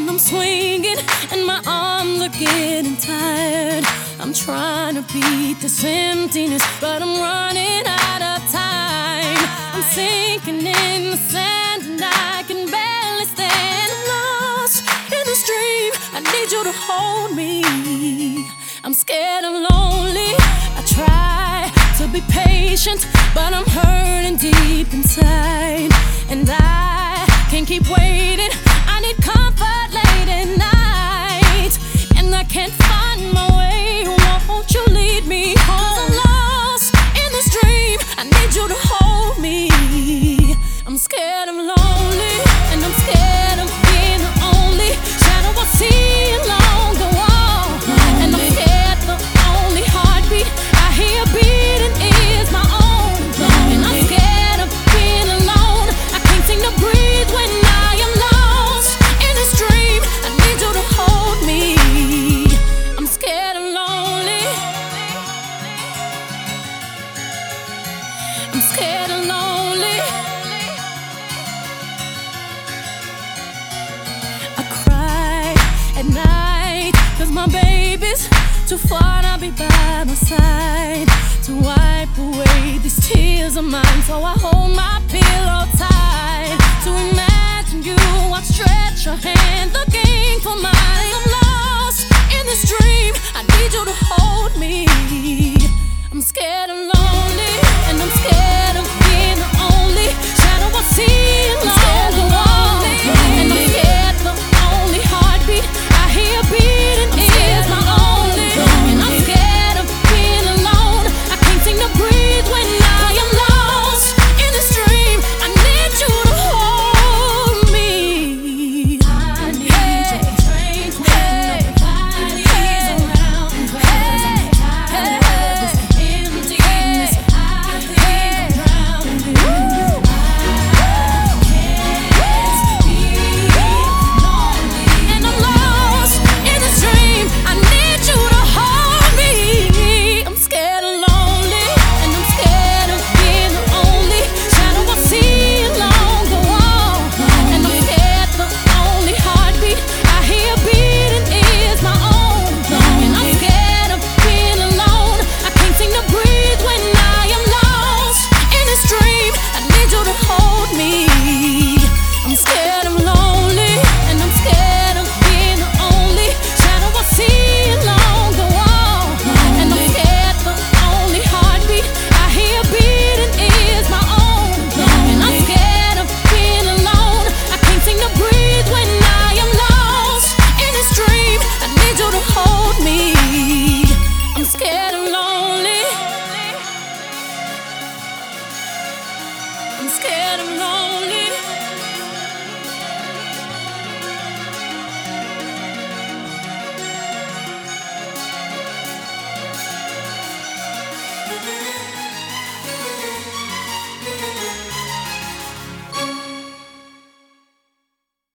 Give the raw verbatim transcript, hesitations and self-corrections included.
and I'm swinging, and my arms are getting tired. I'm trying to beat this emptiness, but I'm running out of time. I'm sinking in the sand, and I can barely stand. I'm lost in this dream. I need you to hold me. I'm scared and lonely. I try to be patient, but I'm hurting deep inside, and I can't keep waiting. I need comfort late at night, and I can't find my way. Won't you lead me home? 'Cause I'm lost in this dream. I need you to hold me. I'm scared, I'm lonely, and I'm scared of being the only shadow I see along the wall. And I'm scared the only heartbeat I hear beating is my own. And I'm scared of being alone. I can't seem to breathe when I am lost in this dream. I need you to hold me. I'm scared and lonely. I'm scared and lonely. I cry at night, 'cause my baby's too far to be by my side to wipe away these tears of mine. So I hold my pillow tight to imagine you. I stretch your hand looking for mine. I'm lost in this dream. I need you to hold me. I'm scared and lonely, and I'm scared of being the only shadow I see along the wall. And I'm scared the only heartbeat I hear beating is my own. And I'm scared of being alone. I can't seem to breathe when I am lost in this dream. I need you to hold me. I need you to train when nobody's around. 'Cause I'm tired of this emptiness. I think I'm drowning. I can't be lonely. And I'm lost in this dream. I need you to hold me. I'm scared and lonely, and I'm scared of being the only shadow I see along the wall. And I'm scared the only heartbeat I hear beating is my own. And I'm scared of being alone. I can't seem to breathe when I am lost in this dream. I need you to hold me. I'm scared, I'm lonely, and I'm scared of being the only shadow I see along the wall. And I'm scared the only heartbeat I hear beating is my own. And I'm scared of being alone. I can't seem to breathe when I am lost in this dream. I need you to hold me. I'm scared and lonely. I'm scared and lonely.